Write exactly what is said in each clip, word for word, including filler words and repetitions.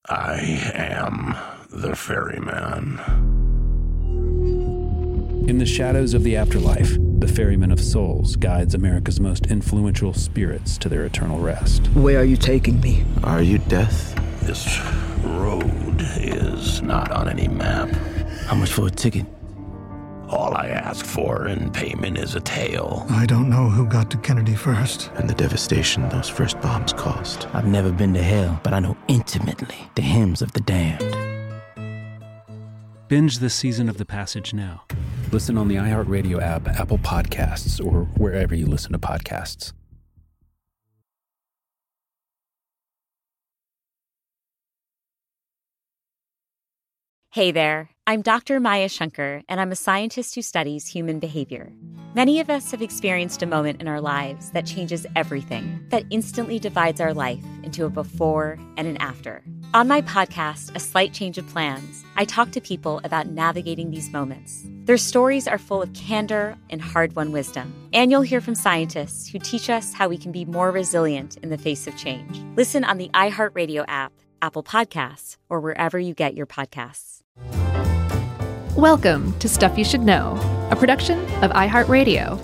I am the ferryman. In the shadows of the afterlife, the Ferryman of Souls guides America's most influential spirits to their eternal rest. Where are you taking me? Are you death? This road is not on any map. How much for a ticket? All I ask for in payment is a tale. I don't know who got to Kennedy first. And the devastation those first bombs caused. I've never been to hell, but I know intimately the hymns of the damned. Binge this season of The Passage now. Listen on the iHeartRadio app, Apple Podcasts, or wherever you listen to podcasts. Hey there, I'm Doctor Maya Shankar, and I'm a scientist who studies human behavior. Many of us have experienced a moment in our lives that changes everything, that instantly divides our life into a before and an after. On my podcast, A Slight Change of Plans, I talk to people about navigating these moments. Their stories are full of candor and hard-won wisdom. And you'll hear from scientists who teach us how we can be more resilient in the face of change. Listen on the iHeartRadio app, Apple Podcasts, or wherever you get your podcasts. Welcome to Stuff You Should Know, a production of iHeartRadio.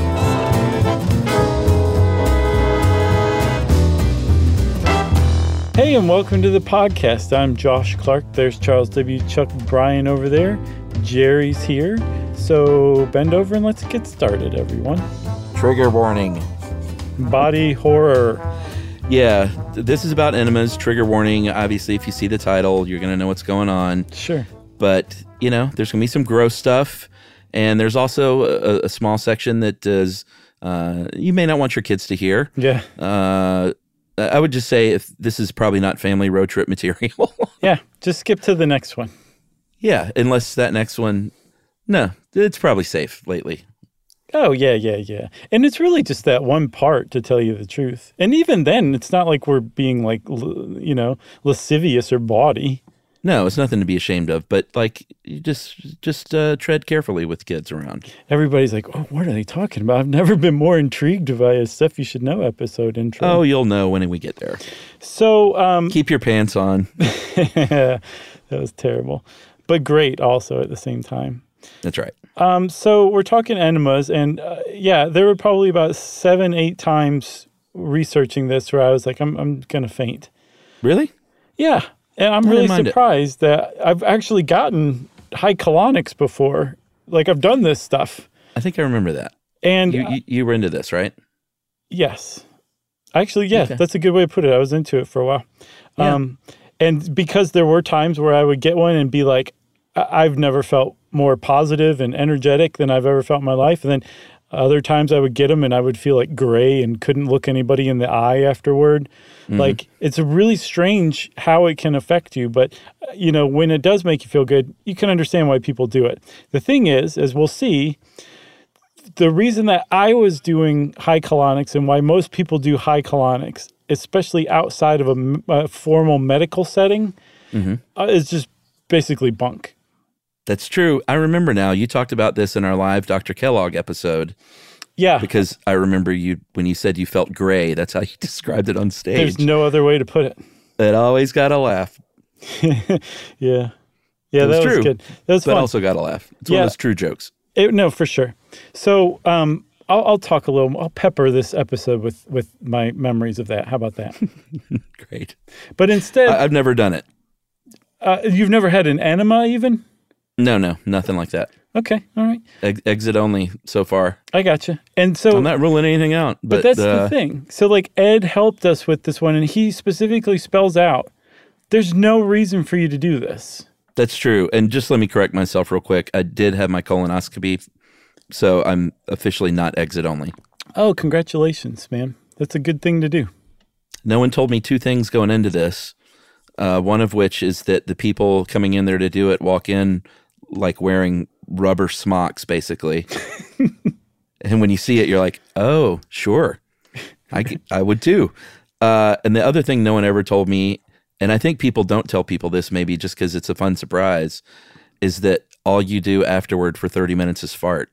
Hey, and welcome to the podcast. I'm Josh Clark. There's Charles W. Chuck Bryan over there. Jerry's here. So bend over and let's get started, everyone. Trigger warning. Body horror. Yeah, this is about enemas. Trigger warning. Obviously, if you see the title, you're going to know what's going on. Sure. But, you know, there's going to be some gross stuff. And there's also a, a small section that does, uh, you may not want your kids to hear. Yeah. Uh, I would just say if this is probably not family road trip material. Yeah, just skip to the next one. Yeah, unless that next one, no, it's probably safe lately. Oh, yeah, yeah, yeah. And it's really just that one part, to tell you the truth. And even then, it's not like we're being, like, you know, lascivious or bawdy. No, it's nothing to be ashamed of, but, like, you just just uh, tread carefully with kids around. Everybody's like, oh, what are they talking about? I've never been more intrigued by a Stuff You Should Know episode intro. Oh, you'll know when we get there. So, um... keep your pants on. That was terrible. But great also at the same time. That's right. Um, so we're talking enemas, and uh, yeah, there were probably about seven, eight times researching this where I was like, I'm I'm going to faint. Really? Yeah. And I'm really surprised it. that I've actually gotten high colonics before. Like, I've done this stuff. I think I remember that. And you, you, you were into this, right? Yes. Actually, yeah, okay. That's a good way to put it. I was into it for a while. Yeah. Um, and because there were times where I would get one and be like, I- I've never felt more positive and energetic than I've ever felt in my life. And then other times I would get them and I would feel like gray and couldn't look anybody in the eye afterward. Mm-hmm. Like, it's really strange how it can affect you. But, you know, when it does make you feel good, you can understand why people do it. The thing is, as we'll see, the reason that I was doing high colonics and why most people do high colonics, especially outside of a, a formal medical setting, mm-hmm. uh, is just basically bunk. That's true. I remember now. You talked about this in our live Doctor Kellogg episode. Yeah. Because I remember you when you said you felt gray. That's how you described it on stage. There's no other way to put it. It always got a laugh. yeah. Yeah, that was, was true. good. That was but fun. also got a laugh. It's yeah. one of those true jokes. It, no, for sure. So um, I'll, I'll talk a little. I'll pepper this episode with, with my memories of that. How about that? Great. But instead... I, I've never done it. Uh, you've never had an enema even? No, no, nothing like that. Okay, all right. Ex- exit only so far. I gotcha. And so I'm not ruling anything out. But, but that's uh, the thing. So like Ed helped us with this one, and he specifically spells out, there's no reason for you to do this. That's true. And just let me correct myself real quick. I did have my colonoscopy, so I'm officially not exit only. Oh, congratulations, man. That's a good thing to do. No one told me two things going into this. Uh, one of which is that the people coming in there to do it walk in like wearing rubber smocks, basically. And when you see it, you're like, oh, sure. I, I would too. Uh, and the other thing no one ever told me, and I think people don't tell people this maybe just because it's a fun surprise, is that all you do afterward for thirty minutes is fart.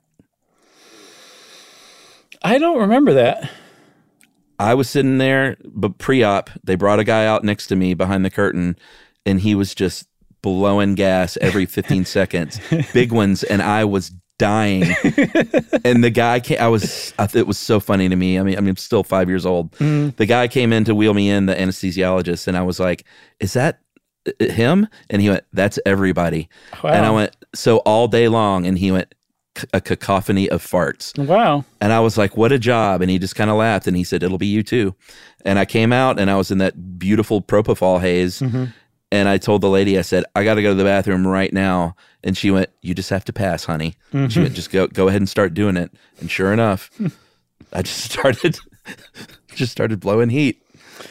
I don't remember that. I was sitting there, but pre-op, they brought a guy out next to me behind the curtain, and he was just blowing gas every fifteen seconds, big ones, and I was dying. And the guy came, I was, I, it was so funny to me. I mean, I mean, I'm still five years old. Mm. The guy came in to wheel me in, the anesthesiologist, and I was like, is that him? And he went, that's everybody. Wow. And I went, so all day long, and he went, a cacophony of farts. Wow. And I was like, what a job. And he just kind of laughed, and he said, it'll be you too. And I came out, and I was in that beautiful propofol haze. Mm-hmm. And I told the lady, I said, I got to go to the bathroom right now. And she went, you just have to pass, honey. Mm-hmm. She went, just go go ahead and start doing it. And sure enough, I just started just started blowing heat.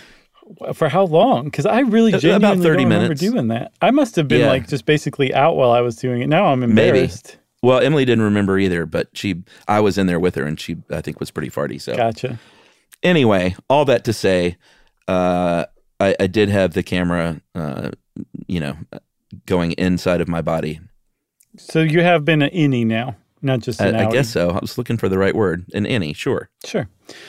For how long? Because I really genuinely About thirty don't minutes. remember doing that. I must have been yeah. like just basically out while I was doing it. Now I'm embarrassed. Maybe. Well, Emily didn't remember either, but she, I was in there with her, and she, I think, was pretty farty. So gotcha. Anyway, all that to say, uh, I, I did have the camera, uh, you know, going inside of my body. So you have been an innie now, not just an I, I outie. guess so. I was looking for the right word. An innie, sure. Sure.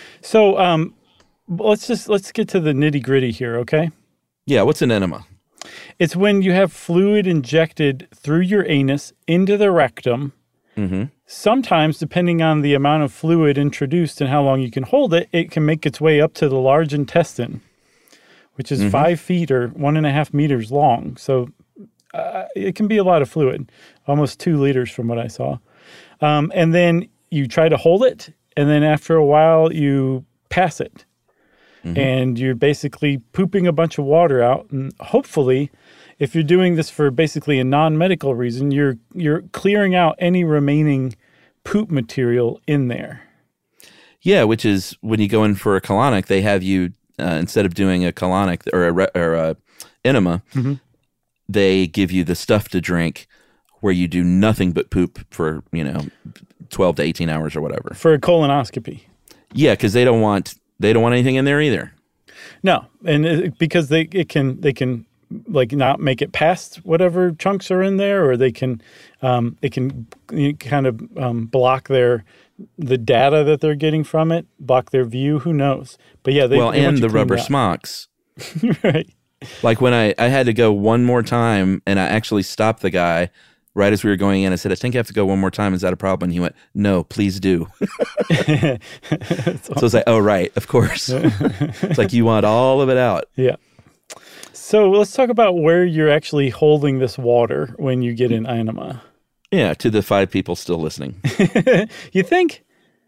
So um, let's just let's get to the nitty gritty here, okay? Yeah. What's an enema? It's when you have fluid injected through your anus into the rectum. Mm-hmm. Sometimes, depending on the amount of fluid introduced and how long you can hold it, it can make its way up to the large intestine, which is mm-hmm. five feet or one and a half meters long. So uh, it can be a lot of fluid, almost two liters from what I saw. Um, and then you try to hold it, and then after a while you pass it. Mm-hmm. And you're basically pooping a bunch of water out. And hopefully, if you're doing this for basically a non-medical reason, you're you're clearing out any remaining poop material in there. Yeah, which is when you go in for a colonic, they have you, uh, instead of doing a colonic or a, re- or a enema, mm-hmm. they give you the stuff to drink where you do nothing but poop for, you know, twelve to eighteen hours or whatever. For a colonoscopy. Yeah, because they don't want... They don't want anything in there either. No, and it, because they it can they can like not make it past whatever chunks are in there, or they can um, they can kind of um, block their the data that they're getting from it, block their view. Who knows? But yeah, they well, they and the rubber out. smocks. Right. Like when I I had to go one more time, and I actually stopped the guy. Right as we were going in, I said, I think I have to go one more time. Is that a problem? And he went, no, please do. So I was like, oh, right, of course. It's like you want all of it out. Yeah. So let's talk about where you're actually holding this water when you get an enema. Yeah, to the five people still listening. You think?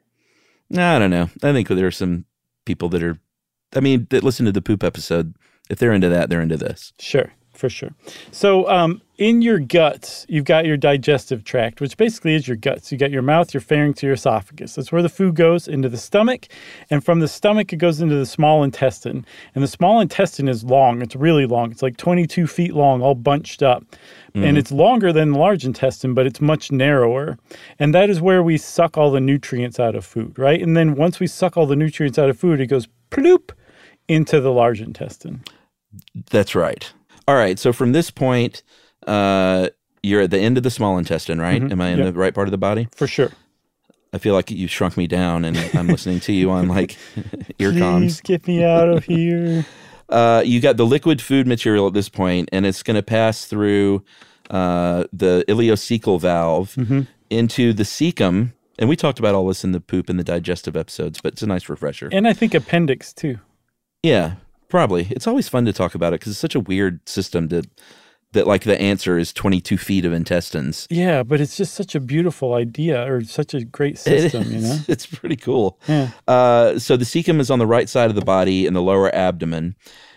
I don't know. I think there are some people that are, I mean, that listen to the poop episode. If they're into that, they're into this. Sure. For sure. So um, in your guts, you've got your digestive tract, which basically is your guts. You got your mouth, your pharynx, your esophagus. That's where the food goes, into the stomach. And from the stomach, it goes into the small intestine. And the small intestine is long. It's really long. It's like twenty-two feet long, all bunched up. Mm-hmm. And it's longer than the large intestine, but it's much narrower. And that is where we suck all the nutrients out of food, right? And then once we suck all the nutrients out of food, it goes ploop into the large intestine. That's right. All right, so from this point, uh, you're at the end of the small intestine, right? Mm-hmm. Am I in yep. the right part of the body? For sure. I feel like you shrunk me down, and I'm listening to you on, like, ear comms. Please get me out of here. uh, you got the liquid food material at this point, and it's going to pass through uh, the ileocecal valve mm-hmm. into the cecum. And we talked about all this in the poop and the digestive episodes, but it's a nice refresher. And I think appendix, too. Yeah. Probably. It's always fun to talk about it because it's such a weird system to, that like the answer is twenty-two feet of intestines. Yeah, but it's just such a beautiful idea or such a great system, you know? It's pretty cool. Yeah. Uh, so the cecum is on the right side of the body in the lower abdomen.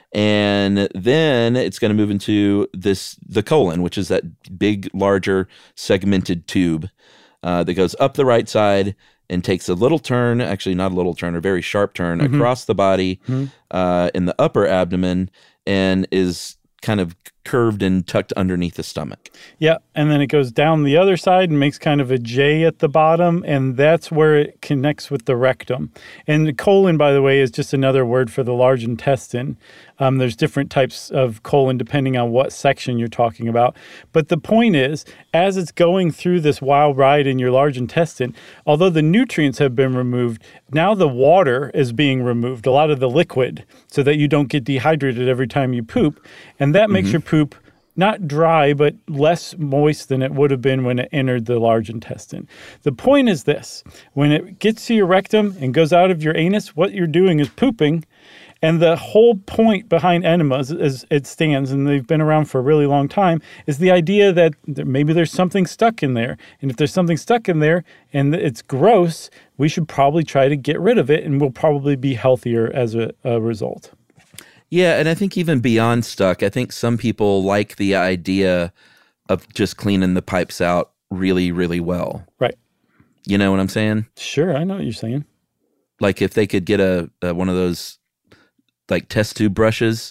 And then it's going to move into this the colon, which is that big, larger segmented tube uh, that goes up the right side and takes a little turn, actually not a little turn, a very sharp turn mm-hmm. across the body mm-hmm. uh, in the upper abdomen and is kind of curved and tucked underneath the stomach. Yeah, and then it goes down the other side and makes kind of a J at the bottom, and that's where it connects with the rectum. And the colon, by the way, is just another word for the large intestine. Um, there's different types of colon depending on what section you're talking about. But the point is, as it's going through this wild ride in your large intestine, although the nutrients have been removed, now the water is being removed, a lot of the liquid, so that you don't get dehydrated every time you poop. And that makes mm-hmm. your poop poop not dry, but less moist than it would have been when it entered the large intestine. The point is this. When it gets to your rectum and goes out of your anus, what you're doing is pooping. And the whole point behind enemas, as it stands, and they've been around for a really long time, is the idea that maybe there's something stuck in there. And if there's something stuck in there and it's gross, we should probably try to get rid of it, and we'll probably be healthier as a, a result. Yeah, and I think even beyond stuck, I think some people like the idea of just cleaning the pipes out really, really well. Right. You know what I'm saying? Sure, I know what you're saying. Like if they could get a, a one of those like test tube brushes.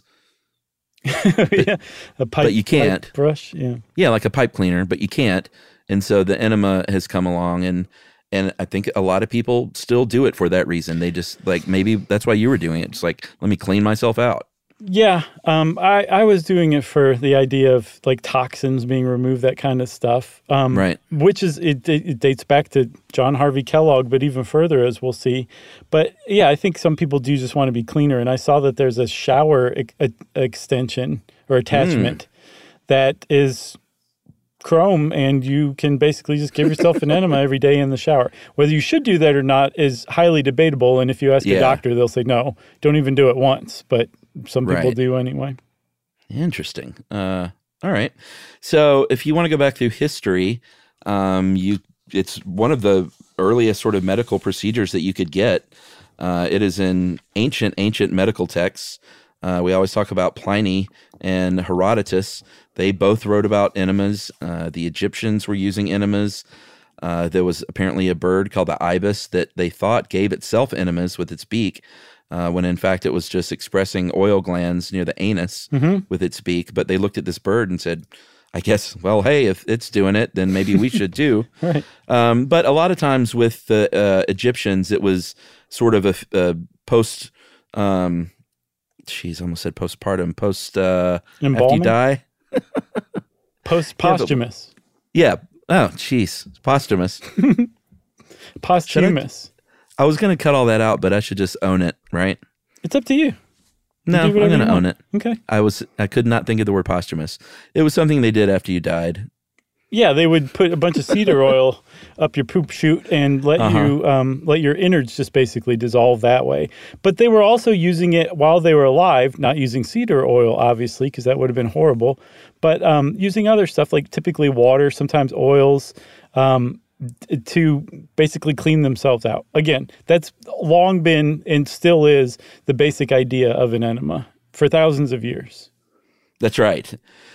But, yeah, a pipe, but you can't. Pipe brush, yeah. Yeah, like a pipe cleaner, but you can't. And so the enema has come along, and and I think a lot of people still do it for that reason. They just like, maybe that's why you were doing it. Just like, let me clean myself out. Yeah, um, I, I was doing it for the idea of like toxins being removed, that kind of stuff. Um, right. Which is, it, it dates back to John Harvey Kellogg, but even further, as we'll see. But yeah, I think some people do just want to be cleaner. And I saw that there's a shower e- a- extension or attachment mm. that is chrome, and you can basically just give yourself an enema every day in the shower. Whether you should do that or not is highly debatable. And if you ask yeah. a doctor, they'll say, no, don't even do it once. But some people right. do anyway. Interesting. Uh, all right. So if you want to go back through history, um, you it's one of the earliest sort of medical procedures that you could get. Uh, it is in ancient, ancient medical texts. Uh, we always talk about Pliny and Herodotus. They both wrote about enemas. Uh, the Egyptians were using enemas. Uh, there was apparently a bird called the ibis that they thought gave itself enemas with its beak, uh, when in fact it was just expressing oil glands near the anus mm-hmm. with its beak. But they looked at this bird and said, I guess, well, hey, if it's doing it, then maybe we should too. Right. Um, but a lot of times with the uh, Egyptians, it was sort of a, a post, um, geez, I almost said postpartum, post, uh, after you die. Post posthumous. Yeah. Oh, jeez. Posthumous. Posthumous. I, I was going to cut all that out, but I should just own it, right? It's up to you. No, I'm going to own it. Okay. I was. I could not think of the word posthumous. It was something they did after you died. Yeah, they would put a bunch of cedar oil up your poop chute and let uh-huh. you um, let your innards just basically dissolve that way. But they were also using it while they were alive, not using cedar oil, obviously, because that would have been horrible, but um, using other stuff like typically water, sometimes oils, um, to basically clean themselves out. Again, that's long been and still is the basic idea of an enema for thousands of years. That's right.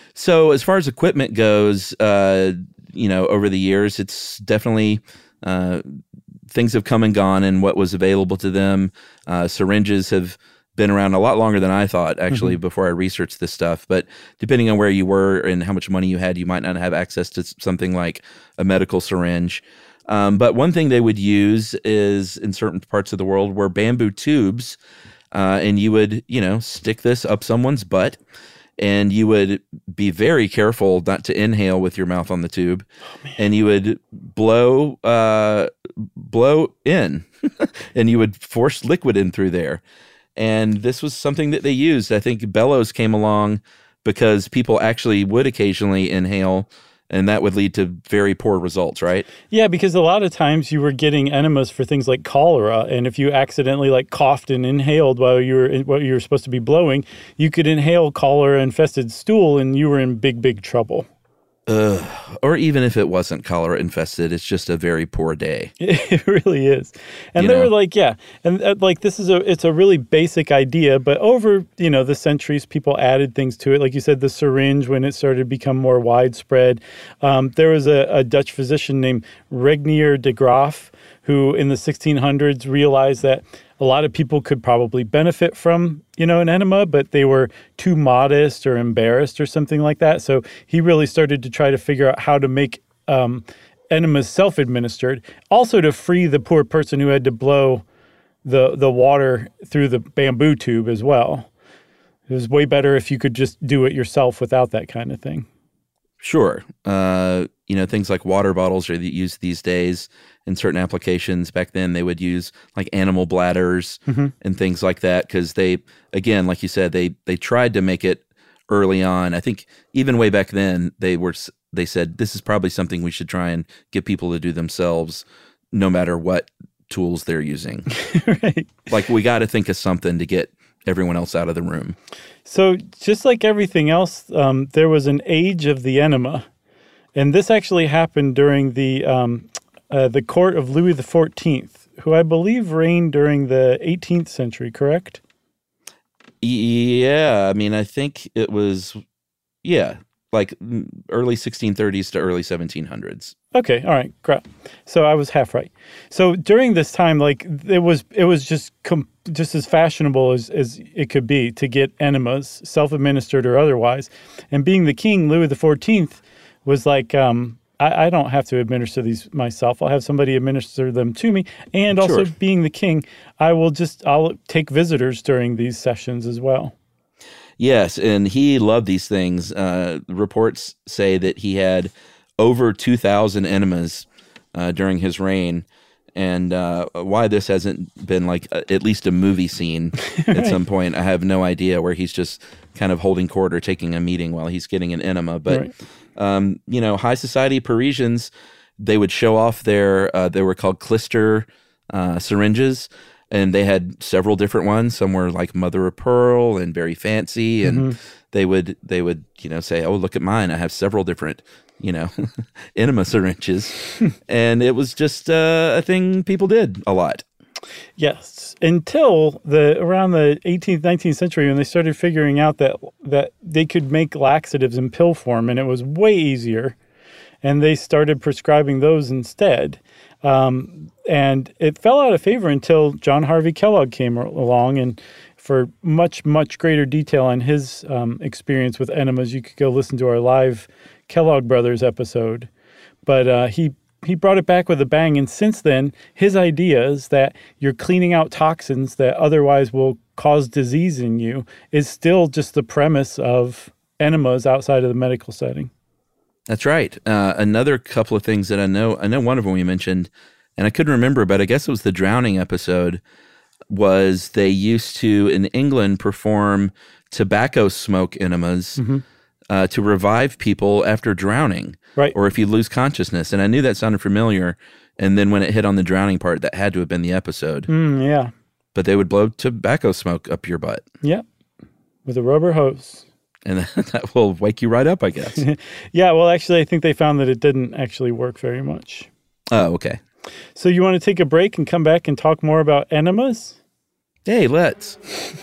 So as far as equipment goes, uh, you know, over the years, it's definitely uh, things have come and gone and what was available to them. Uh, syringes have been around a lot longer than I thought, actually, mm-hmm. before I researched this stuff. But depending on where you were and how much money you had, you might not have access to something like a medical syringe. Um, but one thing they would use is in certain parts of the world were bamboo tubes. Uh, and you would, you know, stick this up someone's butt. And you would be very careful not to inhale with your mouth on the tube, oh, and you would blow, uh, blow in, and you would force liquid in through there. And this was something that they used. I think bellows came along because people actually would occasionally inhale, and that would lead to very poor results, right? Yeah, because a lot of times you were getting enemas for things like cholera, and if you accidentally like coughed and inhaled while you were while you were supposed to be blowing, you could inhale cholera-infested stool, and you were in big, big trouble. Uh, or even if it wasn't cholera infested, it's just a very poor day. It really is. And you they know? were like, yeah, and uh, like this is a it's a really basic idea, but over, you know, the centuries, people added things to it. Like you said, the syringe, when it started to become more widespread. Um, there was a, a Dutch physician named Regnier de Graaf, who in the sixteen hundreds realized that a lot of people could probably benefit from, you know, an enema, but they were too modest or embarrassed or something like that. So he really started to try to figure out how to make um, enemas self-administered, also to free the poor person who had to blow the the water through the bamboo tube as well. It was way better if you could just do it yourself without that kind of thing. Sure. Uh, you know, things like water bottles are used these days in certain applications. Back then, they would use like animal bladders mm-hmm. and things like that because they, again, like you said, they they tried to make it early on. I think even way back then, they were they said this is probably something we should try and get people to do themselves, no matter what tools they're using. Right. Like, we got to think of something to get everyone else out of the room. So just like everything else, um, there was an age of the enema. And this actually happened during the um, uh, the court of Louis the fourteenth, who I believe reigned during the eighteenth century, correct? Yeah, I mean, I think it was, yeah, like early sixteen thirties to early seventeen hundreds. Okay, all right, crap. So I was half right. So during this time, like it was, it was just com- just as fashionable as, as it could be to get enemas, self-administered or otherwise. And being the king, Louis the fourteenth was like, um, I, I don't have to administer these myself. I'll have somebody administer them to me. And also, Sure. being the king, I will just I'll take visitors during these sessions as well. Yes, and he loved these things. Uh, reports say that he had over two thousand enemas uh, during his reign. And uh, why this hasn't been like a, at least a movie scene at Right. some point, I have no idea, where he's just kind of holding court or taking a meeting while he's getting an enema. But, Right. um, you know, high society Parisians, they would show off their, uh, they were called Clister uh, syringes. And they had several different ones. Some were like mother of pearl and very fancy. And Mhm. they would, they would, you know, say, oh, look at mine. I have several different, you know, enema syringes. And it was just uh, a thing people did a lot. Yes, until the around the eighteenth, nineteenth century, when they started figuring out that that they could make laxatives in pill form, and it was way easier, and they started prescribing those instead. Um, and it fell out of favor until John Harvey Kellogg came along, and for much, much greater detail on his um, experience with enemas, you could go listen to our live Kellogg Brothers episode. But uh, he he brought it back with a bang, and since then, his idea is that you're cleaning out toxins that otherwise will cause disease in you is still just the premise of enemas outside of the medical setting. That's right. Uh, another couple of things that I know, I know one of them we mentioned, and I couldn't remember, but I guess it was the drowning episode, was they used to, in England, perform tobacco smoke enemas Mm-hmm. uh, to revive people after drowning. Right. Or if you lose consciousness. And I knew that sounded familiar. And then when it hit on the drowning part, that had to have been the episode. Mm, yeah. But they would blow tobacco smoke up your butt. Yep. With a rubber hose. And that will wake you right up, I guess. Yeah, well, actually, I think they found that it didn't actually work very much. Oh, okay. So you want to take a break and come back and talk more about enemas? Hey, let's.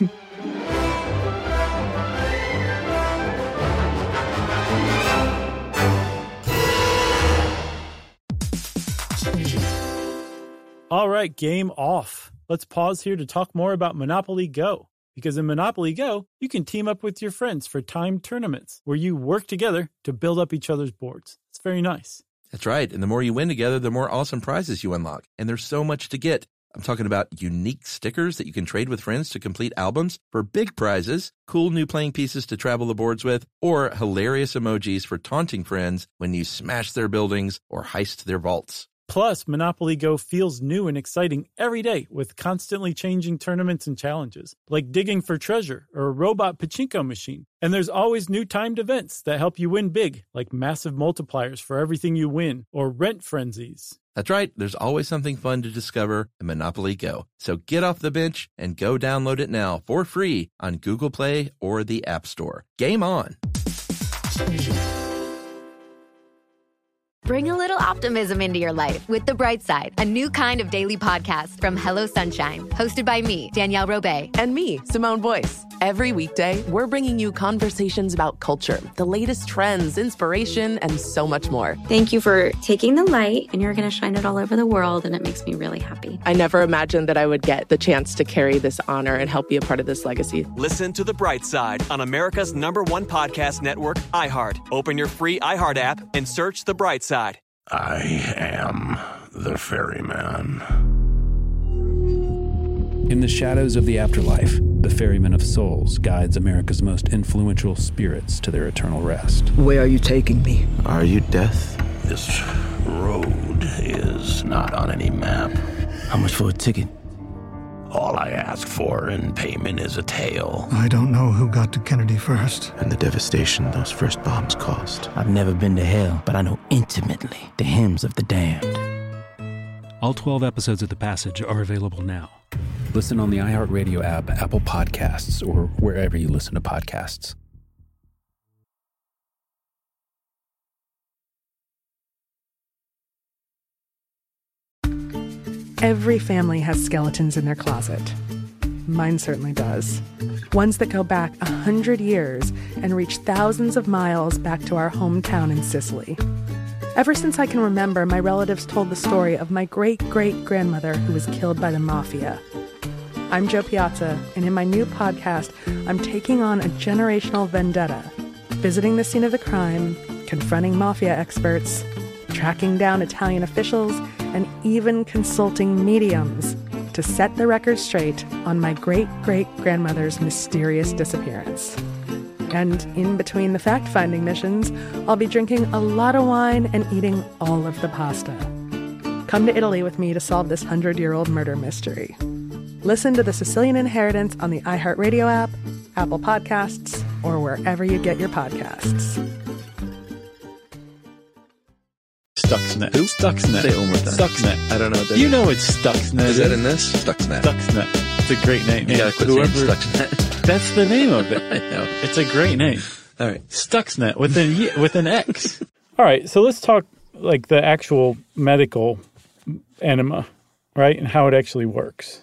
All right, game off. Let's pause here to talk more about Monopoly Go. Because in Monopoly Go, you can team up with your friends for timed tournaments where you work together to build up each other's boards. It's very nice. That's right. And the more you win together, the more awesome prizes you unlock. And there's so much to get. I'm talking about unique stickers that you can trade with friends to complete albums for big prizes, cool new playing pieces to travel the boards with, or hilarious emojis for taunting friends when you smash their buildings or heist their vaults. Plus, Monopoly Go feels new and exciting every day with constantly changing tournaments and challenges, like digging for treasure or a robot pachinko machine. And there's always new timed events that help you win big, like massive multipliers for everything you win or rent frenzies. That's right. There's always something fun to discover in Monopoly Go. So get off the bench and go download it now for free on Google Play or the App Store. Game on. Bring a little optimism into your life with The Bright Side, a new kind of daily podcast from Hello Sunshine, hosted by me, Danielle Robay. And me, Simone Boyce. Every weekday, we're bringing you conversations about culture, the latest trends, inspiration, and so much more. Thank you for taking the light, and you're going to shine it all over the world, and it makes me really happy. I never imagined that I would get the chance to carry this honor and help be a part of this legacy. Listen to The Bright Side on America's number one podcast network, iHeart. Open your free iHeart app and search The Bright Side. I am the ferryman. In the shadows of the afterlife, the Ferryman of Souls guides America's most influential spirits to their eternal rest. Where are you taking me? Are you death? This road is not on any map. How much for a ticket? All I ask for in payment is a tale. I don't know who got to Kennedy first. And the devastation those first bombs caused. I've never been to hell, but I know intimately the hymns of the damned. All twelve episodes of The Passage are available now. Listen on the iHeartRadio app, Apple Podcasts, or wherever you listen to podcasts. Every family has skeletons in their closet. Mine certainly does. Ones that go back a hundred years and reach thousands of miles back to our hometown in Sicily. Ever since I can remember, my relatives told the story of my great-great-grandmother who was killed by the mafia. I'm Jo Piazza, and in my new podcast, I'm taking on a generational vendetta, visiting the scene of the crime, confronting mafia experts, tracking down Italian officials, and even consulting mediums to set the record straight on my great-great-grandmother's mysterious disappearance. And in between the fact-finding missions, I'll be drinking a lot of wine and eating all of the pasta. Come to Italy with me to solve this hundred-year-old murder mystery. Listen to The Sicilian Inheritance on the iHeartRadio app, Apple Podcasts, or wherever you get your podcasts. Stuxnet. Who? Stuxnet. Say it one more time. Stuxnet. I don't know what that You is. know it's Stuxnet. Is that in this? Stuxnet. Stuxnet. It's a great name. You gotta quit Whoever, saying Stuxnet. That's the name of it. I know. It's a great name. All right. Stuxnet with an E- with an X. All right, so let's talk like the actual medical enema, right, and how it actually works.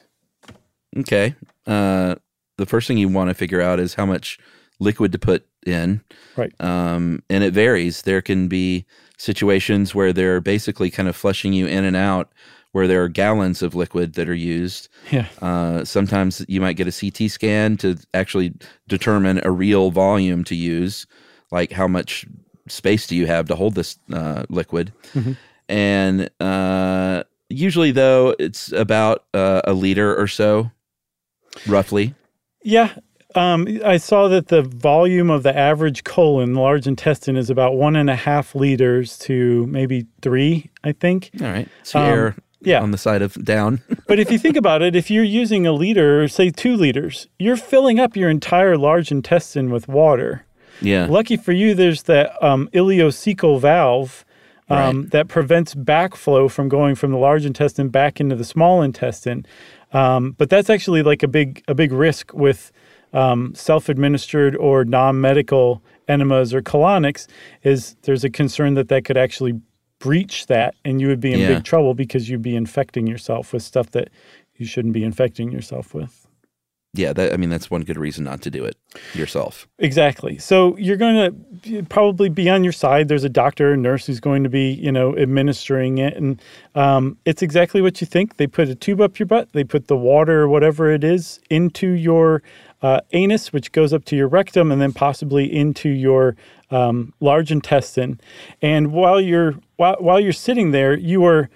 Okay. Uh, the first thing you want to figure out is how much liquid to put in. Right. Um, and it varies. There can be situations where they're basically kind of flushing you in and out, where there are gallons of liquid that are used. Yeah. Uh, sometimes you might get a C T scan to actually determine a real volume to use, like how much space do you have to hold this uh, liquid. Mm-hmm. And uh, usually, though, it's about uh, a liter or so, roughly. Yeah. Um, I saw that the volume of the average colon, the large intestine, is about one and a half liters to maybe three, I think. All right. So Um, error yeah. on the side of down. But if you think about it, if you're using a liter, or say two liters, you're filling up your entire large intestine with water. Yeah. Lucky for you, there's that um, ileocecal valve um, Right. that prevents backflow from going from the large intestine back into the small intestine. Um, but that's actually like a big a big risk with um, self-administered or non-medical enemas or colonics. Is there's a concern that that could actually breach that, and you would be in Yeah. big trouble because you'd be infecting yourself with stuff that you shouldn't be infecting yourself with. Yeah, that, I mean, that's one good reason not to do it yourself. Exactly. So you're going to probably be on your side. There's a doctor or nurse who's going to be, you know, administering it. And um, it's exactly what you think. They put a tube up your butt. They put the water or whatever it is into your uh, anus, which goes up to your rectum and then possibly into your um, large intestine. And while you're while, while you're sitting there, you are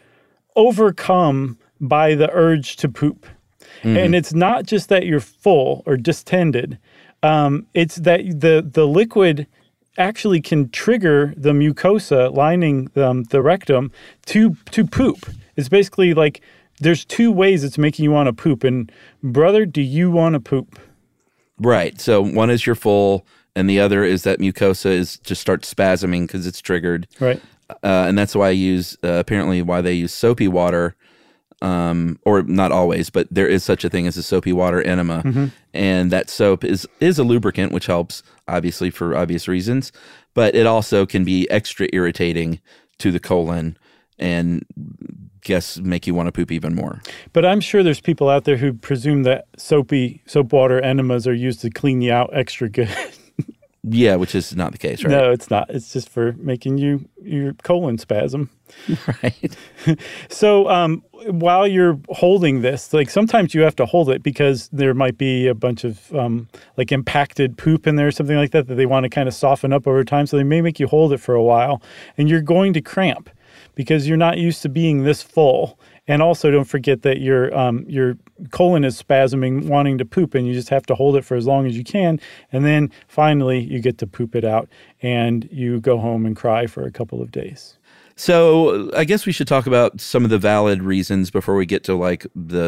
overcome by the urge to poop. Mm-hmm. And it's not just that you're full or distended. Um, it's that the the liquid actually can trigger the mucosa lining um, the rectum to to poop. It's basically like there's two ways it's making you want to poop. And brother, do you want to poop? Right. So one is you're full, and the other is that mucosa is just starts spasming because it's triggered. Right. Uh, and that's why I use uh, apparently why they use soapy water. Um, or not always, but there is such a thing as a soapy water enema. Mm-hmm. And that soap is, is a lubricant, which helps, obviously, for obvious reasons. But it also can be extra irritating to the colon and, guess, make you want to poop even more. But I'm sure there's people out there who presume that soapy soap water enemas are used to clean you out extra good. Yeah, which is not the case, right? No, it's not. It's just for making you your colon spasm. Right. So um, while you're holding this, like sometimes you have to hold it because there might be a bunch of um, like impacted poop in there or something like that that they want to kind of soften up over time. So they may make you hold it for a while, and you're going to cramp because you're not used to being this full. And also don't forget that your um, your colon is spasming, wanting to poop, and you just have to hold it for as long as you can. And then finally you get to poop it out, and you go home and cry for a couple of days. So I guess we should talk about some of the valid reasons before we get to like the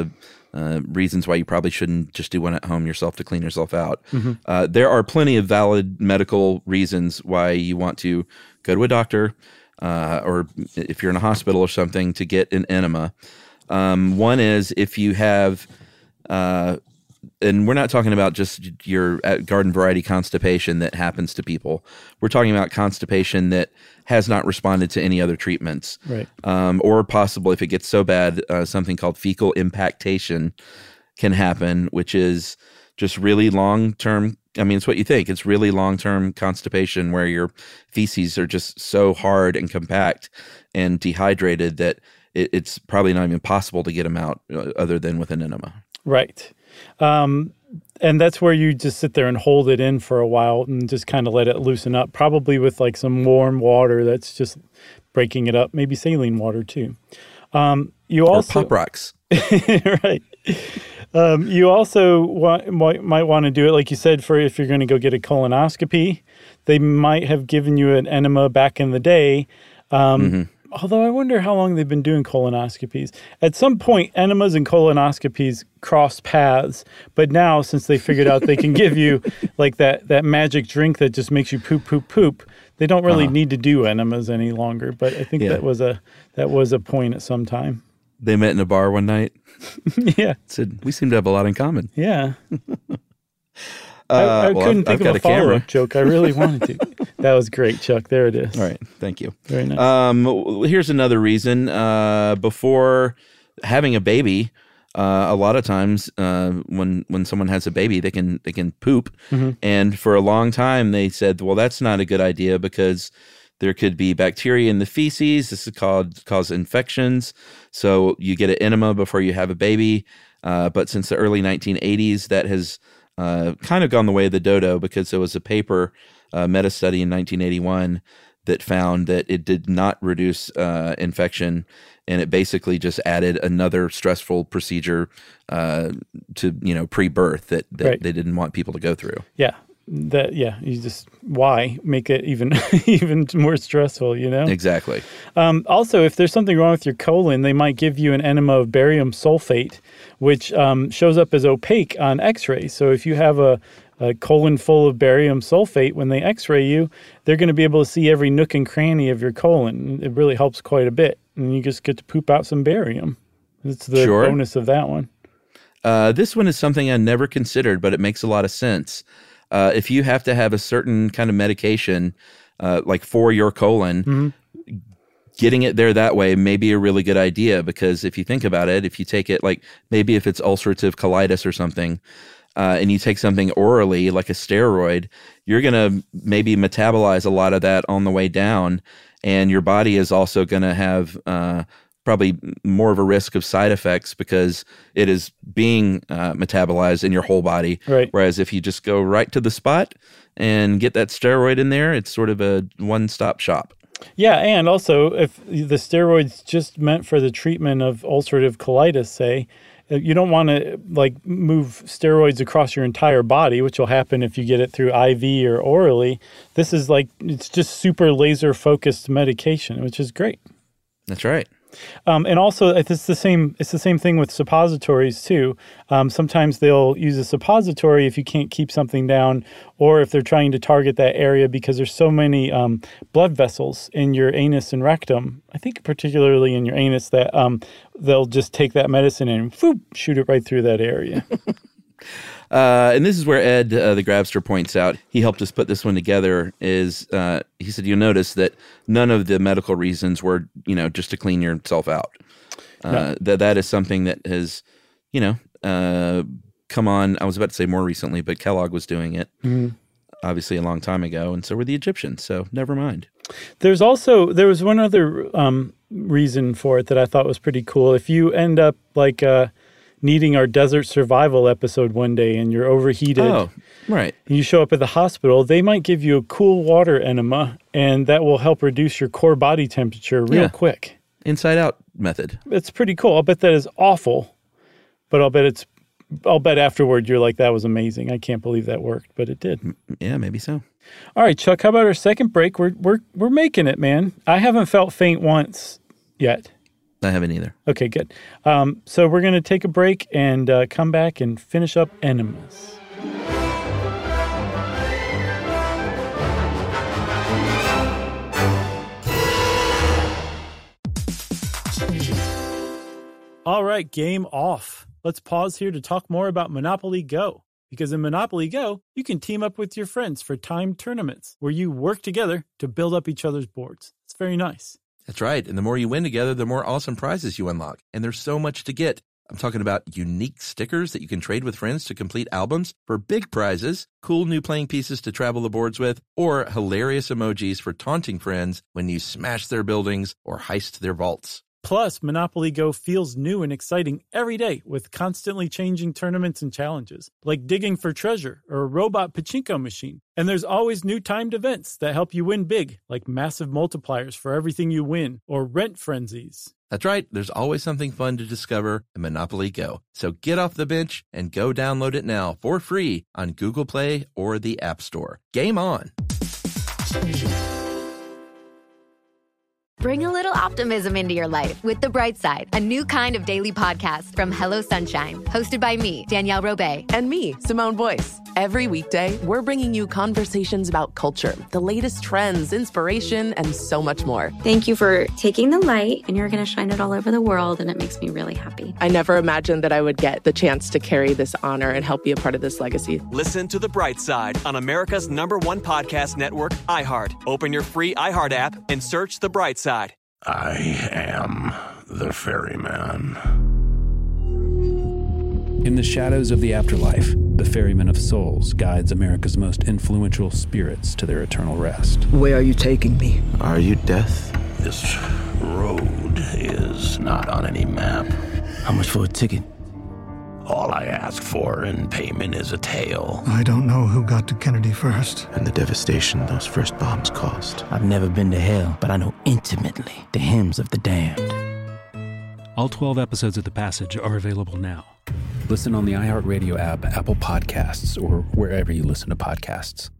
uh, reasons why you probably shouldn't just do one at home yourself to clean yourself out. Mhm. Uh, there are plenty of valid medical reasons why you want to go to a doctor, uh, or if you're in a hospital or something, to get an enema. Um, one is if you have, uh, and we're not talking about just your garden variety constipation that happens to people. We're talking about constipation that has not responded to any other treatments. Right. Um, or possible, if it gets so bad, uh, something called fecal impactation can happen, which is just really long-term. I mean, it's what you think. It's really long-term constipation where your feces are just so hard and compact and dehydrated that it, it's probably not even possible to get them out uh, other than with an enema. Right. Um, and that's where you just sit there and hold it in for a while and just kind of let it loosen up, probably with like some warm water that's just breaking it up, maybe saline water too. Um, you or also Pop Rocks. Right. Um, you also want, might, might want to do it, like you said, for if you're going to go get a colonoscopy. They might have given you an enema back in the day. Um, Mm-hmm. Although I wonder how long they've been doing colonoscopies. At some point, enemas and colonoscopies crossed paths. But now, since they figured out they can give you like that, that magic drink that just makes you poop, poop, poop, they don't really Uh-huh. need to do enemas any longer. But I think Yeah. that was a that was a point at some time. They met in a bar one night. Yeah. Said, we seem to have a lot in common. Yeah. Uh, I, I well, couldn't I've, think I've of got a a camera. follow-up joke. I really wanted to. That was great, Chuck. There it is. All right. Thank you. Very nice. Um, w- here's another reason. Uh, before having a baby, uh, a lot of times uh, when when someone has a baby, they can they can poop. Mhm. And for a long time, they said, well, that's not a good idea because there could be bacteria in the feces. This is called cause infections. So you get an enema before you have a baby. Uh, but since the early nineteen eighties, that has uh, kind of gone the way of the dodo because there was a paper, uh, meta study in nineteen eighty-one that found that it did not reduce uh, infection, and it basically just added another stressful procedure uh, to you know pre-birth that, that Right. they didn't want people to go through. Yeah. That yeah, you just why make it even even more stressful, you know? Exactly. Um, also, if there's something wrong with your colon, they might give you an enema of barium sulfate, which um, shows up as opaque on X-ray. So if you have a, a colon full of barium sulfate, when they X-ray you, they're going to be able to see every nook and cranny of your colon. It really helps quite a bit, and you just get to poop out some barium. That's the Sure. bonus of that one. Uh, this one is something I never considered, but it makes a lot of sense. Uh, if you have to have a certain kind of medication, uh, like for your colon, Mm-hmm. getting it there that way may be a really good idea because if you think about it, if you take it like maybe if it's ulcerative colitis or something, uh, and you take something orally like a steroid, you're going to maybe metabolize a lot of that on the way down, and your body is also going to have uh, probably more of a risk of side effects because it is being uh, metabolized in your whole body. Right. Whereas if you just go right to the spot and get that steroid in there, it's sort of a one-stop shop. Yeah, and also if the steroid's just meant for the treatment of ulcerative colitis, say, you don't want to like move steroids across your entire body, which will happen if you get it through I V or orally. This is like, it's just super laser focused medication, which is great. That's right. Um, and also, it's the same. It's the same thing with suppositories too. Um, sometimes they'll use a suppository if you can't keep something down, or if they're trying to target that area because there's so many um, blood vessels in your anus and rectum. I think particularly in your anus that um, they'll just take that medicine and whoop, shoot it right through that area. Uh, and this is where Ed, uh, the Grabster, points out, he helped us put this one together, is uh, he said, you'll notice that none of the medical reasons were, you know, just to clean yourself out. Uh, No. That that is something that has, you know, uh, come on, I was about to say more recently, but Kellogg was doing it, Mhm. obviously a long time ago, and so were the Egyptians, so never mind. There's also, there was one other um, reason for it that I thought was pretty cool. If you end up like uh, needing our desert survival episode one day and you're overheated, Oh, right. and you show up at the hospital, they might give you a cool water enema, and that will help reduce your core body temperature real Yeah. quick. Inside out method. It's pretty cool. I'll bet that is awful, but I'll bet it's, I'll bet afterward you're like, that was amazing. I can't believe that worked, but it did. Yeah, maybe so. All right, Chuck, how about our second break? We're we're we're making it, man. I haven't felt faint once yet. I haven't either. Okay, good. Um, so we're going to take a break and uh, come back and finish up Enemas. All right, game off. Let's pause here to talk more about Monopoly Go. Because in Monopoly Go, you can team up with your friends for timed tournaments where you work together to build up each other's boards. It's very nice. That's right. And the more you win together, the more awesome prizes you unlock. And there's so much to get. I'm talking about unique stickers that you can trade with friends to complete albums for big prizes, cool new playing pieces to travel the boards with, or hilarious emojis for taunting friends when you smash their buildings or heist their vaults. Plus, Monopoly Go feels new and exciting every day with constantly changing tournaments and challenges, like digging for treasure or a robot pachinko machine. And there's always new timed events that help you win big, like massive multipliers for everything you win or rent frenzies. That's right. There's always something fun to discover in Monopoly Go. So get off the bench and go download it now for free on Google Play or the App Store. Game on! Bring a little optimism into your life with The Bright Side, a new kind of daily podcast from Hello Sunshine, hosted by me, Danielle Robay. And me, Simone Boyce. Every weekday, we're bringing you conversations about culture, the latest trends, inspiration, and so much more. Thank you for taking the light, and you're going to shine it all over the world, and it makes me really happy. I never imagined that I would get the chance to carry this honor and help be a part of this legacy. Listen to The Bright Side on America's number one podcast network, iHeart. Open your free iHeart app and search The Bright Side. I am the ferryman. In the shadows of the afterlife, the Ferryman of Souls guides America's most influential spirits to their eternal rest. Where are you taking me? Are you death? This road is not on any map. How much for a ticket? All I ask for in payment is a tale. I don't know who got to Kennedy first. And the devastation those first bombs caused. I've never been to hell, but I know intimately the hymns of the damned. All twelve episodes of The Passage are available now. Listen on the iHeartRadio app, Apple Podcasts, or wherever you listen to podcasts.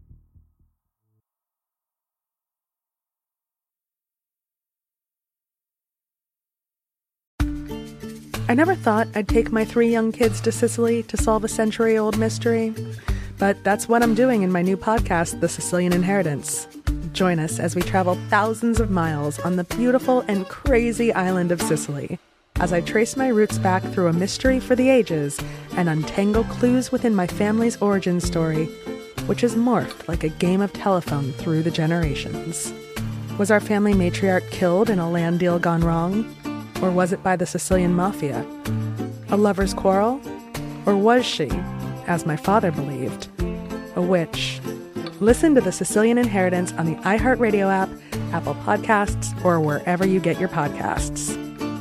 I never thought I'd take my three young kids to Sicily to solve a century-old mystery. But that's what I'm doing in my new podcast, The Sicilian Inheritance. Join us as we travel thousands of miles on the beautiful and crazy island of Sicily, as I trace my roots back through a mystery for the ages and untangle clues within my family's origin story, which has morphed like a game of telephone through the generations. Was our family matriarch killed in a land deal gone wrong? Or was it by the Sicilian mafia? A lover's quarrel? Or was she, as my father believed, a witch? Listen to The Sicilian Inheritance on the iHeartRadio app, Apple Podcasts, or wherever you get your podcasts.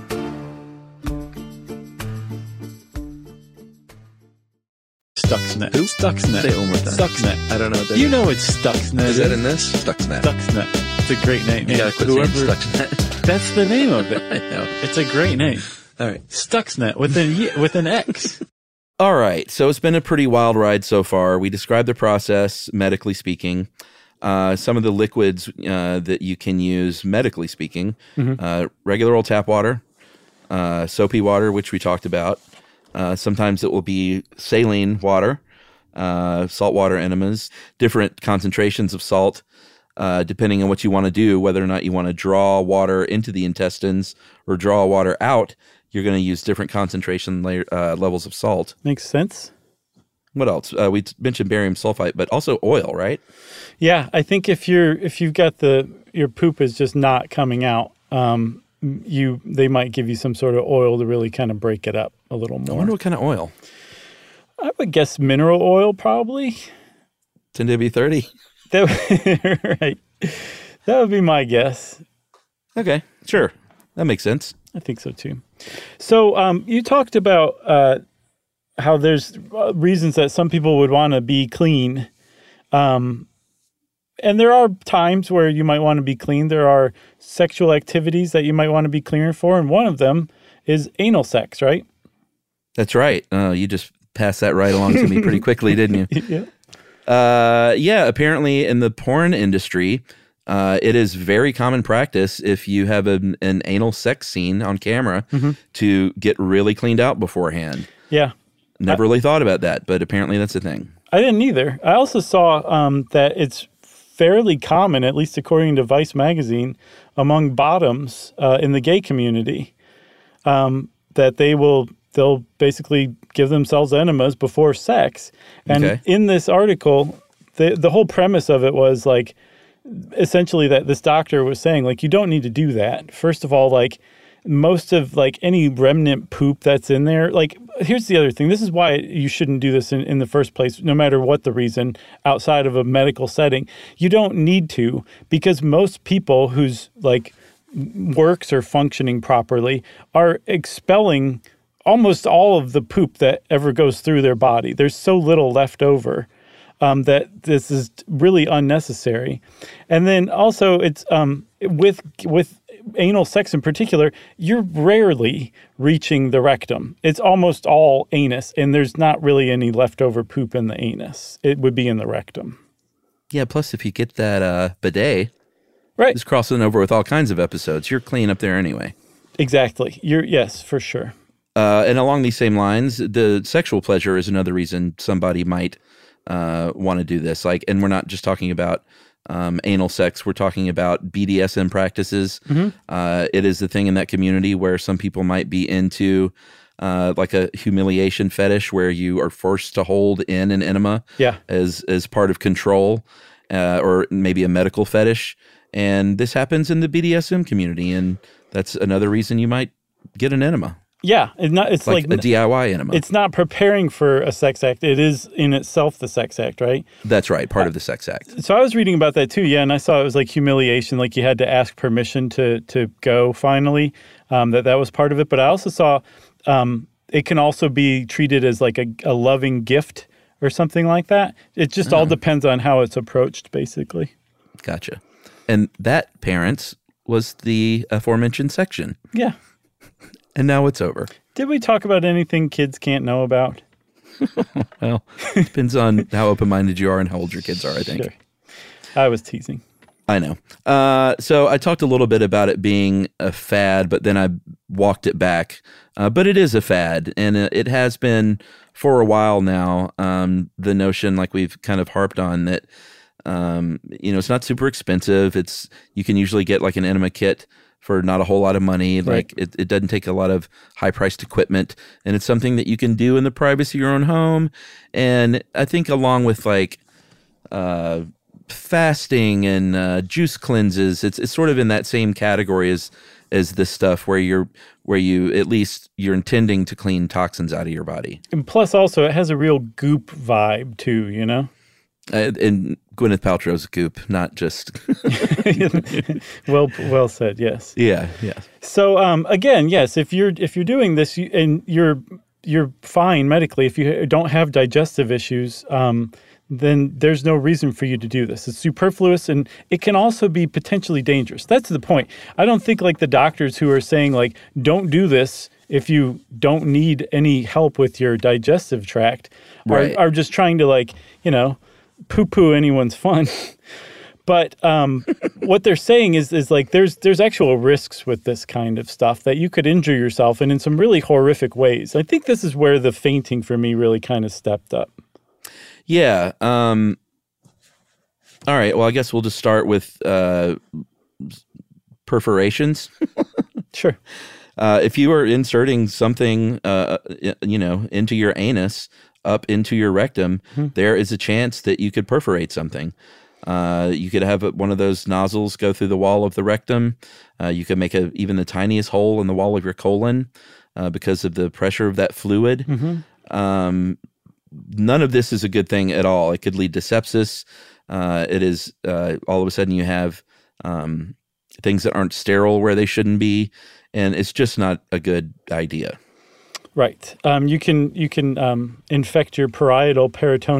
Stuxnet. Who? Stuxnet. Say it one more time. Stuxnet. I don't know what that You is. know it's Stuxnet. Is that in this? Stuxnet. Stuxnet. It's a great name. You gotta quit Whoever, saying Stuxnet. That's the name of it. I know. It's a great name. All right. Stuxnet with an y- with an X. All right. So it's been a pretty wild ride so far. We described the process, medically speaking. Uh, some of the liquids uh, that you can use, medically speaking, Mm-hmm. uh, regular old tap water, uh, soapy water, which we talked about. Uh, sometimes it will be saline water, uh, saltwater enemas, different concentrations of salt, uh, depending on what you want to do, whether or not you want to draw water into the intestines or draw water out. You're going to use different concentration layer, uh, levels of salt. Makes sense. What else? Uh, we t- mentioned barium sulfite, but also oil, right? Yeah, I think if you're if you've got the your poop is just not coming out, um, you they might give you some sort of oil to really kind of break it up a little more. I wonder what kind of oil. I would guess mineral oil, probably. ten W thirty. That right. That would be my guess. Okay, sure. That makes sense. I think so too. So um, you talked about uh, how there's uh, reasons that some people would want to be clean. Um, and there are times where you might want to be clean. There are sexual activities that you might want to be cleaner for. And one of them is anal sex, right? That's right. Uh, you just passed that right along to me pretty quickly, didn't you? Yeah. Uh, yeah, apparently in the porn industry, uh, it is very common practice if you have an, an anal sex scene on camera Mm-hmm. to get really cleaned out beforehand. Yeah. Never I, really thought about that, but apparently that's a thing. I didn't either. I also saw um, that it's fairly common, at least according to Vice magazine, among bottoms uh, in the gay community, um, that they will they'll basically give themselves enemas before sex. And Okay. in this article, the the whole premise of it was like essentially that this doctor was saying like you don't need to do that. First of all, like most of like any remnant poop that's in there, like here's the other thing. This is why you shouldn't do this in, in the first place, no matter what the reason outside of a medical setting. You don't need to, because most people whose like works are functioning properly are expelling almost all of the poop that ever goes through their body. There's so little left over um, that this is really unnecessary. And then also it's um, with with anal sex in particular, you're rarely reaching the rectum. It's almost all anus, and there's not really any leftover poop in the anus. It would be in the rectum. Yeah, plus if you get that uh, bidet, right, it's crossing over with all kinds of episodes. You're clean up there anyway. Exactly. You're yes, for sure. Uh, and along these same lines, the sexual pleasure is another reason somebody might uh, want to do this. Like, and we're not just talking about um, anal sex. We're talking about B D S M practices. Mm-hmm. Uh, it is the thing in that community where some people might be into uh, like a humiliation fetish where you are forced to hold in an enema yeah. as, as part of control, uh, or maybe a medical fetish. And this happens in the B D S M community. And that's another reason you might get an enema. Yeah, it's not. It's like, like a D I Y enema. It's not preparing for a sex act. It is in itself the sex act, right? That's right, part of the sex act. So I was reading about that too, yeah, and I saw it was like humiliation, like you had to ask permission to to go finally. Um, that that was part of it. But I also saw um, it can also be treated as like a, a loving gift or something like that. It just Oh. all depends on how it's approached, basically. Gotcha. And that, parents, was the aforementioned section. Yeah. And now it's over. Did we talk about anything kids can't know about? Well, depends on how open-minded you are and how old your kids are, I think. Sure. I was teasing. I know. Uh, so I talked a little bit about it being a fad, but then I walked it back. Uh, but it is a fad, and it has been for a while now. Um, the notion, like we've kind of harped on, that um, you know, it's not super expensive. It's you can usually get like an enema kit for not a whole lot of money. Like Right. it, it doesn't take a lot of high-priced equipment, and it's something that you can do in the privacy of your own home. And I think along with like uh, fasting and uh, juice cleanses, it's it's sort of in that same category as as this stuff where you're where you at least you're intending to clean toxins out of your body. And plus, also, it has a real goop vibe too. You know. Uh, and Gwyneth Paltrow's goop, not just well, well said. Yes. Yeah. Yeah. So um, again, yes, if you're if you're doing this you, and you're you're fine medically, if you don't have digestive issues, um, then there's no reason for you to do this. It's superfluous, and it can also be potentially dangerous. That's the point. I don't think like the doctors who are saying like, don't do this if you don't need any help with your digestive tract, Right. are, are just trying to like, you know, poo-poo anyone's fun. But um, what they're saying is is like there's there's actual risks with this kind of stuff that you could injure yourself and in some really horrific ways. I think this is where the fainting for me really kind of stepped up. Yeah. Um, all right. Well, I guess we'll just start with uh, perforations. Sure. Uh, if you are inserting something, uh, you know, into your anus, up into your rectum, Mm-hmm. there is a chance that you could perforate something. Uh, you could have one of those nozzles go through the wall of the rectum. Uh, you could make a even the tiniest hole in the wall of your colon uh, because of the pressure of that fluid. Mm-hmm. Um, none of this is a good thing at all. It could lead to sepsis. Uh, it is uh, all of a sudden you have um, things that aren't sterile where they shouldn't be, and it's just not a good idea. Right. Um, you can you can um, infect your parietal peritoneum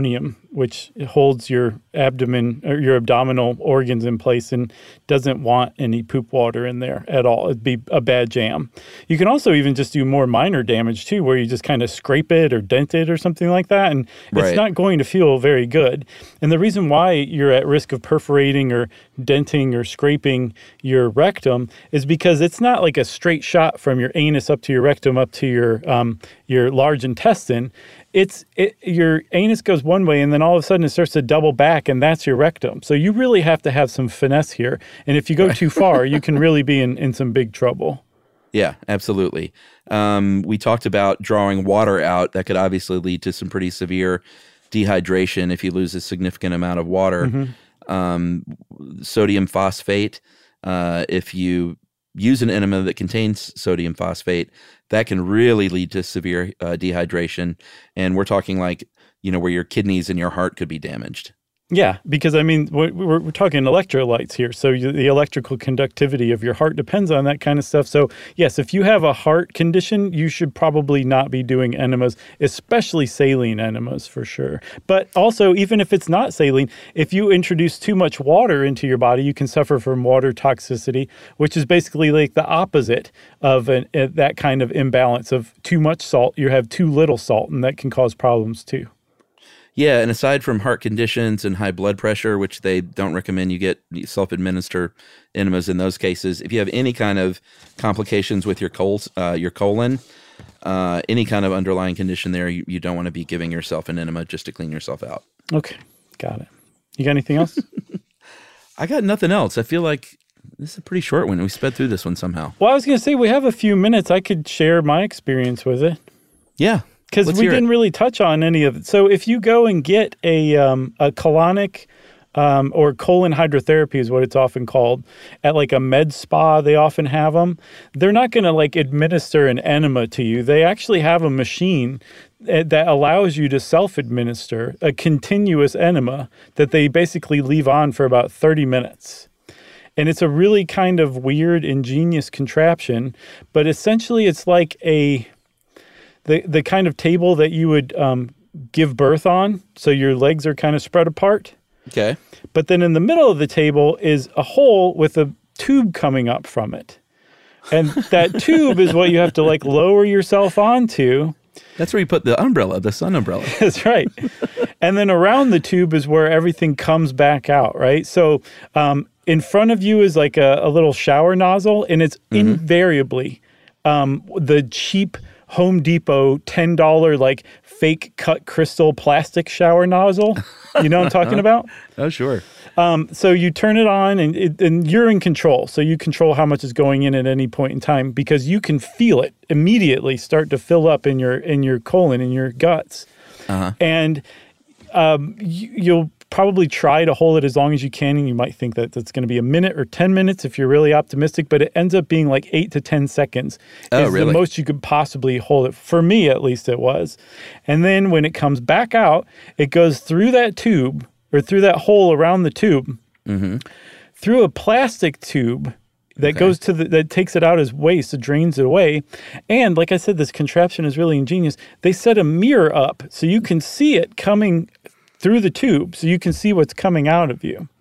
which holds your abdomen or your abdominal organs in place and doesn't want any poop water in there at all. It'd be a bad jam. You can also even just do more minor damage too, where you just kind of scrape it or dent it or something like that, and Right. it's not going to feel very good. And the reason why you're at risk of perforating or denting or scraping your rectum is because it's not like a straight shot from your anus up to your rectum up to your um, your large intestine. It's it, your anus goes one way, and then all of a sudden it starts to double back, and that's your rectum. So you really have to have some finesse here. And if you go too far, you can really be in, in some big trouble. Yeah, absolutely. Um, we talked about drawing water out. That could obviously lead to some pretty severe dehydration if you lose a significant amount of water. Mm-hmm. Um, sodium phosphate, uh, if you use an enema that contains sodium phosphate, that can really lead to severe uh, dehydration. And we're talking like, you know, where your kidneys and your heart could be damaged. Yeah, because I mean, we're, we're talking electrolytes here. So you, the electrical conductivity of your heart depends on that kind of stuff. So yes, if you have a heart condition, you should probably not be doing enemas, especially saline enemas for sure. But also, even if it's not saline, if you introduce too much water into your body, you can suffer from water toxicity, which is basically like the opposite of an, uh, that kind of imbalance of too much salt. You have too little salt, and that can cause problems too. Yeah, and aside from heart conditions and high blood pressure, which they don't recommend you get self-administer enemas in those cases, if you have any kind of complications with your col- uh, your colon, uh, any kind of underlying condition there, you, you don't want to be giving yourself an enema just to clean yourself out. Okay, got it. You got anything else? I got nothing else. I feel like this is a pretty short one. We sped through this one somehow. Well, I was going to say, we have a few minutes. I could share my experience with it. Yeah. Because we didn't it. really touch on any of it. So if you go and get a um, a colonic um, or colon hydrotherapy is what it's often called, at like a med spa, they often have them. They're not going to like administer an enema to you. They actually have a machine that allows you to self-administer a continuous enema that they basically leave on for about thirty minutes. And it's a really kind of weird, ingenious contraption, but essentially it's like a... The the kind of table that you would um, give birth on, so your legs are kind of spread apart. Okay. But then in the middle of the table is a hole with a tube coming up from it. And that tube is what you have to like lower yourself onto. That's where you put the umbrella, the sun umbrella. That's right. And then around the tube is where everything comes back out, right? So um, in front of you is like a, a little shower nozzle, and it's mm-hmm. invariably um, the cheap Home Depot ten dollars like fake cut crystal plastic shower nozzle. You know what I'm talking about? Oh, sure. Um, so you turn it on and, it, and you're in control. So you control how much is going in at any point in time because you can feel it immediately start to fill up in your in your colon, in your guts. Uh-huh. And um, you, you'll probably try to hold it as long as you can, and you might think that that's going to be a minute or ten minutes if you're really optimistic, but it ends up being like eight to ten seconds. Oh, is really? The most you could possibly hold it. For me, at least, it was. And then when it comes back out, it goes through that tube or through that hole around the tube, mm-hmm. through a plastic tube that Okay. goes to the, that takes it out as waste, it drains it away. And like I said, this contraption is really ingenious. They set a mirror up so you can see it coming through the tube, so you can see what's coming out of you.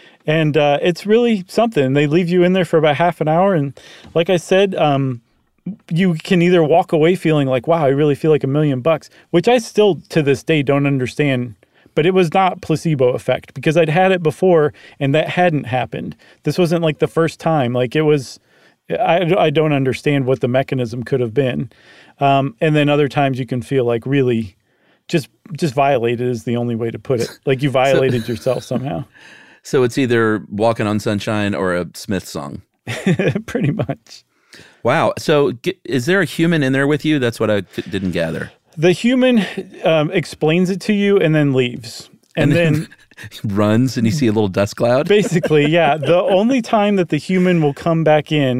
And uh, it's really something. They leave you in there for about half an hour. And like I said, um, you can either walk away feeling like, wow, I really feel like a million bucks, which I still to this day don't understand. But it was not placebo effect because I'd had it before and that hadn't happened. This wasn't like the first time. Like it was, I, I don't understand what the mechanism could have been. Um, and then other times you can feel like really just just violated is the only way to put it. Like you violated so, yourself somehow. So it's either Walking on Sunshine or a Smith song. Pretty much. Wow. So is there a human in there with you? That's what I t- didn't gather. The human um, explains it to you and then leaves. And, and then, then runs and you see a little dust cloud? Basically, yeah. The only time that the human will come back in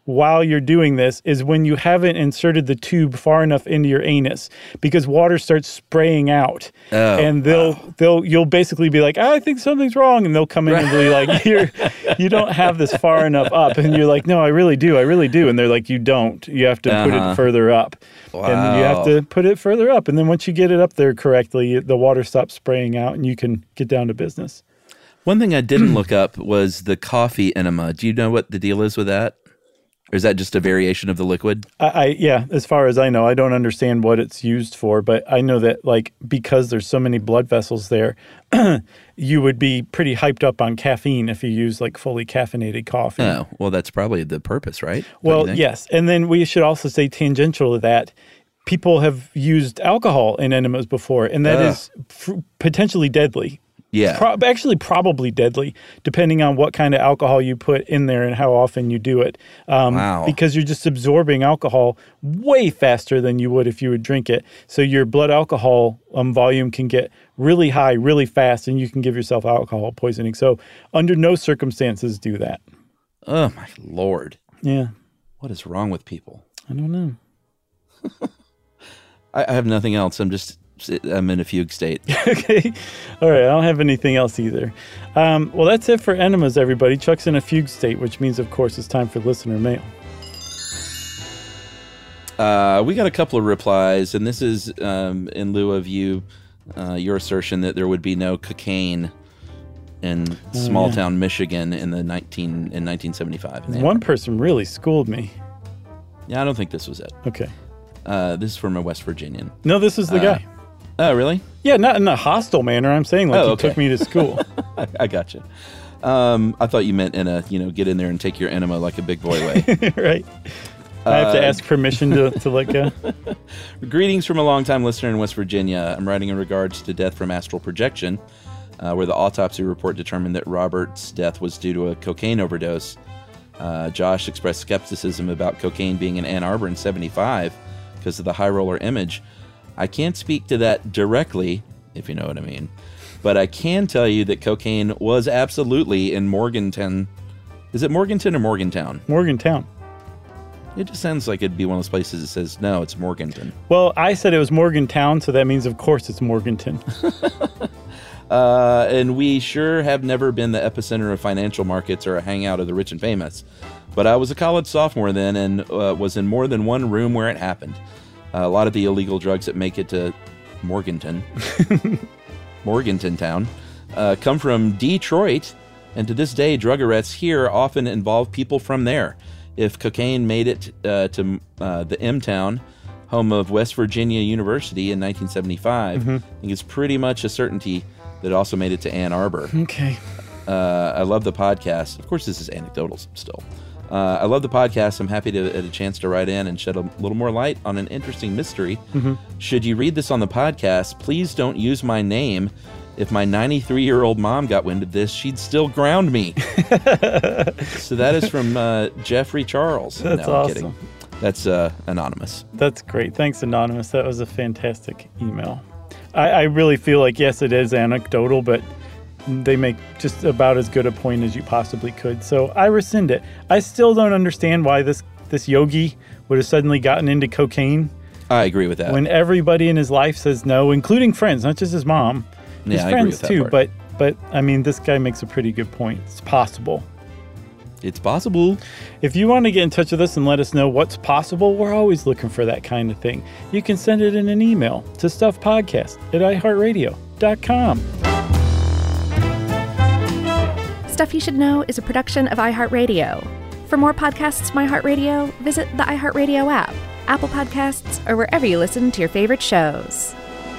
while you're doing this is when you haven't inserted the tube far enough into your anus, because water starts spraying out. Oh, and they'll wow. they'll you'll basically be like, oh, I think something's wrong, and they'll come in and be like, you're you don't have this far enough up, and you're like, no, I really do, I really do, and they're like, you don't. You have to put Uh-huh. it further up. Wow. And you have to put it further up, and then once you get it up there correctly, the water stops spraying out, and you can get down to business. One thing I didn't look up was the coffee enema. Do you know what the deal is with that? Or is that just a variation of the liquid? I, I yeah, as far as I know, I don't understand what it's used for, but I know that like because there's so many blood vessels there, you would be pretty hyped up on caffeine if you use like fully caffeinated coffee. Oh, well, that's probably the purpose, right? Well, yes, and then we should also say tangential to that, people have used alcohol in enemas before, and that Ugh. is f- potentially deadly. Yeah. Pro- actually, probably deadly, depending on what kind of alcohol you put in there and how often you do it. Um, Wow. Because you're just absorbing alcohol way faster than you would if you would drink it. So your blood alcohol um, volume can get really high really fast, and you can give yourself alcohol poisoning. So under no circumstances do that. Oh, my Lord. Yeah. What is wrong with people? I don't know. I, I have nothing else. I'm just... I'm in a fugue state. Okay. All right. I don't have anything else either. Um, well, that's it for enemas, everybody. Chuck's in a fugue state, which means, of course, it's time for listener mail. Uh, we got a couple of replies, and this is um, in lieu of you, uh, your assertion that there would be no cocaine in Oh, small yeah. town Michigan in the nineteen in nineteen seventy-five. in Ann One Arbor. person really schooled me. Yeah, I don't think this was it. Okay. Uh, this is from a West Virginian. No, this is the Uh, guy. Oh, really? Yeah, not in a hostile manner. I'm saying like Oh, he okay. took me to school. I, I gotcha. Um, I thought you meant in a, you know, get in there and take your enema like a big boy way. Right. I have to Uh, ask permission to, to let go. Greetings from a longtime listener in West Virginia. I'm writing in regards to death from astral projection, uh, where the autopsy report determined that Robert's death was due to a cocaine overdose. Uh, Josh expressed skepticism about cocaine being in Ann Arbor in seventy-five because of the high roller image. I can't speak to that directly, if you know what I mean, but I can tell you that cocaine was absolutely in Morganton. Is it Morganton or Morgantown? Morgantown. It just sounds like it'd be one of those places that says, no, it's Morganton. Well, I said it was Morgantown, so that means, of course, it's Morganton. Uh, and we sure have never been the epicenter of financial markets or a hangout of the rich and famous. But I was a college sophomore then and uh, was in more than one room where it happened. Uh, a lot of the illegal drugs that make it to Morganton, Morganton town, uh, come from Detroit. And to this day, drug arrests here often involve people from there. If cocaine made it uh, to uh, the M-Town, home of West Virginia University in nineteen seventy-five, Mhm. I think it's pretty much a certainty that it also made it to Ann Arbor. Okay. Uh, I love the podcast. Of course, this is anecdotal still. Uh, I love the podcast. I'm happy to get a chance to write in and shed a little more light on an interesting mystery. Mhm. Should you read this on the podcast, please don't use my name. If my ninety-three-year-old mom got wind of this, she'd still ground me. So that is from uh, Jeffrey Charles. That's no, I'm awesome. kidding. That's uh, anonymous. That's great. Thanks, Anonymous. That was a fantastic email. I, I really feel like, yes, it is anecdotal, but they make just about as good a point as you possibly could. So I rescind it. I still don't understand why this, this yogi would have suddenly gotten into cocaine. I agree with that. When everybody in his life says no, including friends, not just his mom. His Yeah, I agree friends with that too, part. but but I mean, this guy makes a pretty good point. It's possible. It's possible. If you want to get in touch with us and let us know what's possible, we're always looking for that kind of thing. You can send it in an email to stuffpodcast at i heart radio dot com. Stuff You Should Know is a production of iHeartRadio. For more podcasts from iHeartRadio, visit the iHeartRadio app, Apple Podcasts, or wherever you listen to your favorite shows.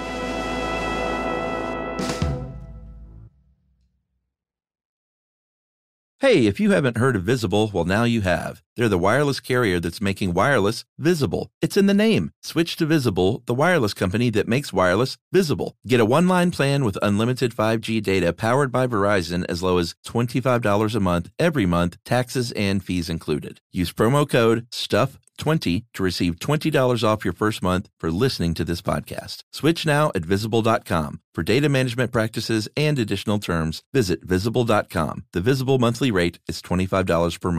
Hey, if you haven't heard of Visible, well, now you have. They're the wireless carrier that's making wireless visible. It's in the name. Switch to Visible, the wireless company that makes wireless visible. Get a one-line plan with unlimited five G data powered by Verizon as low as twenty-five dollars a month, every month, taxes and fees included. Use promo code stuff twenty to receive twenty dollars off your first month for listening to this podcast. Switch now at visible dot com. For data management practices and additional terms, visit visible dot com. The Visible monthly rate is twenty-five dollars per month.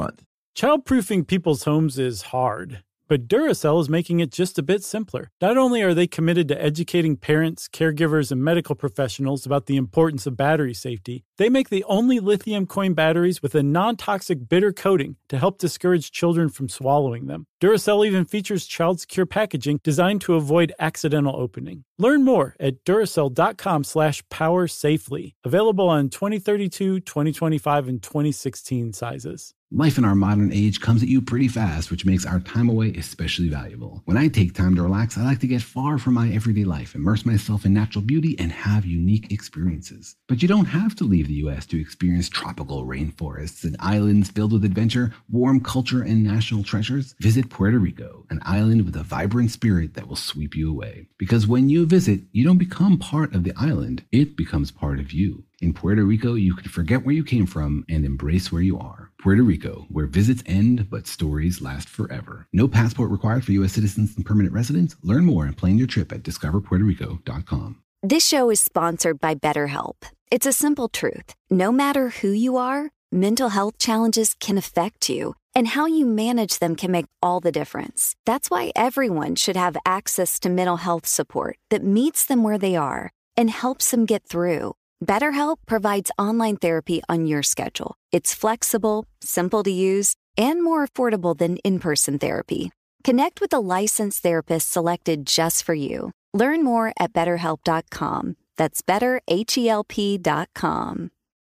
Childproofing people's homes is hard, but Duracell is making it just a bit simpler. Not only are they committed to educating parents, caregivers, and medical professionals about the importance of battery safety, they make the only lithium coin batteries with a non-toxic bitter coating to help discourage children from swallowing them. Duracell even features child-secure packaging designed to avoid accidental opening. Learn more at Duracell.com slash power safely. Available on twenty thirty-two, twenty twenty-five, and twenty sixteen sizes. Life in our modern age comes at you pretty fast, which makes our time away especially valuable. When I take time to relax, I like to get far from my everyday life, immerse myself in natural beauty, and have unique experiences. But you don't have to leave the U S to experience tropical rainforests and islands filled with adventure, warm culture, and national treasures. Visit Puerto Rico, an island with a vibrant spirit that will sweep you away. Because when you visit, you don't become part of the island, it becomes part of you. In Puerto Rico, you can forget where you came from and embrace where you are. Puerto Rico, where visits end, but stories last forever. No passport required for U S citizens and permanent residents. Learn more and plan your trip at discover puerto rico dot com. This show is sponsored by BetterHelp. It's a simple truth. No matter who you are, mental health challenges can affect you, and how you manage them can make all the difference. That's why everyone should have access to mental health support that meets them where they are and helps them get through. BetterHelp provides online therapy on your schedule. It's flexible, simple to use, and more affordable than in-person therapy. Connect with a licensed therapist selected just for you. Learn more at better help dot com. That's better H E L P dot com.